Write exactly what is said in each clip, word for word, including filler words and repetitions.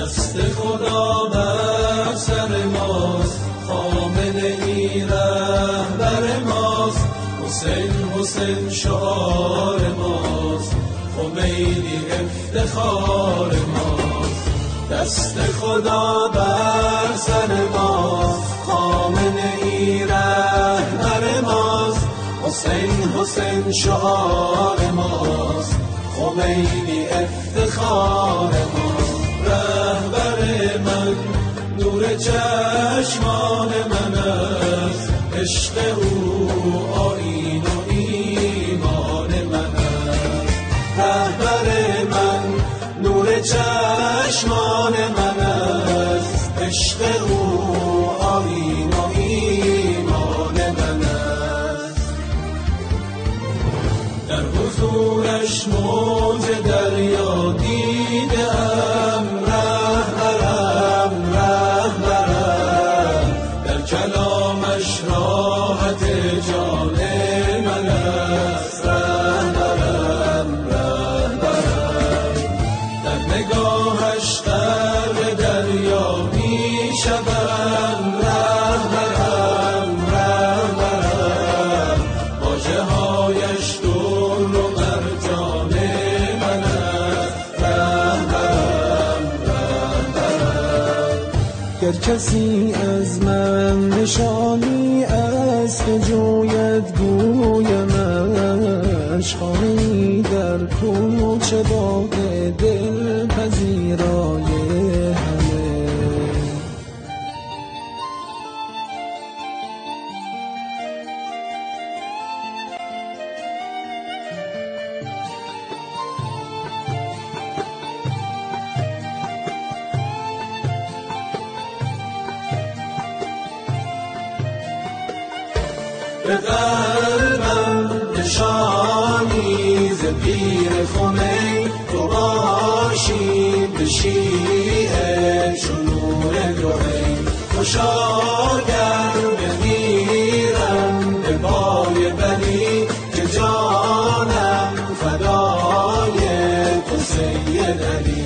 دست خدا بر سر ماست، خامنه ای رهبر ماست، حسین حسین شعار ماست، خمینی افتخار ماست. دست خدا بر سر ماست، خامنه ای رهبر ماست، حسین حسین شعار ماست، خمینی افتخار ماست. رهبر من نور چشمان من است، عشق او آیین و ایمان من است. رهبر من نور چشمان من است، عشق او آیین و ایمان من است. در حضورش موج دریا دیدم، رهبرم رهبرم، در کلامش راحت جان من است. رهبرم رهبرم، در نگاهش غرق دریا می شدم. رهبرم رهبرم، واژه هایش در و مرجان من است. رهبرم رهبرم، گر کسی از من نشانی است که جوید گویمش، خانه‌ای در کوچه باغ دل پذیرای همه. به قلبم نشانی ز پیر خمین، تو باشی به شیعه چو نور دوئین. خوشا گر بمیرم به پای بنی، که جانم فدای تو سید علی.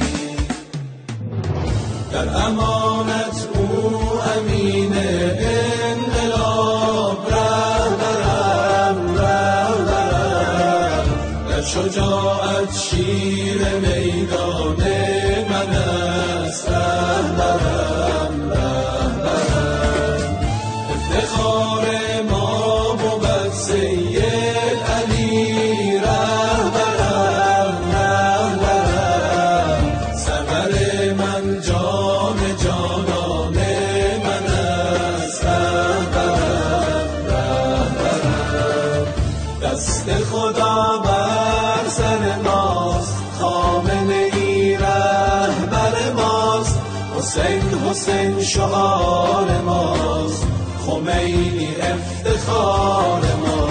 در امانت او امین انقلاب، رهبرم رهبرم، در شجاعت شیر میدان من است. رهبرم رهبرم، افتخار ما بود سید علی. رهبرم رهبرم، سرور من جان جانان من است. رهبرم رهبرم، دست خدا بر سر ماست، خامنه ای رهبر ماست، حسین حسین شعار ماست، خمینی افتخار ماست.